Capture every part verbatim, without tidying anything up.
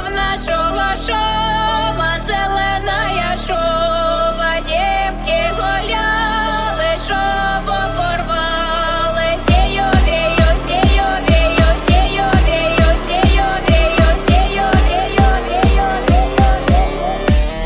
в нашого шома зелена шоба, дівки гуляли, шобу порвали. Сію, вію, сію, вію, сію, вію, сію, вію, сію, вію, вію, вію.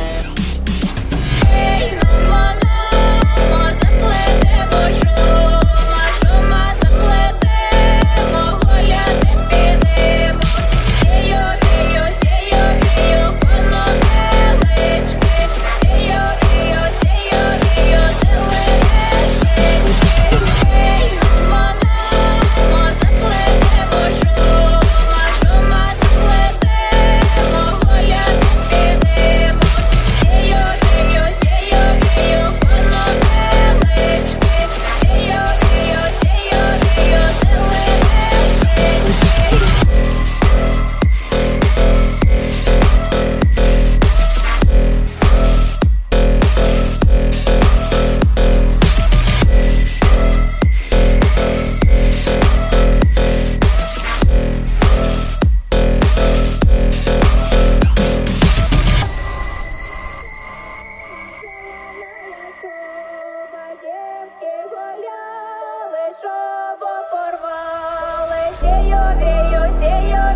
Ей, нумо, нумо, заплетемо шома, шома заплетемо, гуляти підемо. Сію, вію, сію, вію, конопелички, сію, вію, сію, вію, зелене синьки. Ей, нумо, нумо, заплетемо шома, шома заплетемо, гуляти підемо. Сію, вію, сію, вію, конопелички, сію, вію, сію, вію, зелене синьки. Дівки гуляли, шобу порвали. Сію, вію, сію,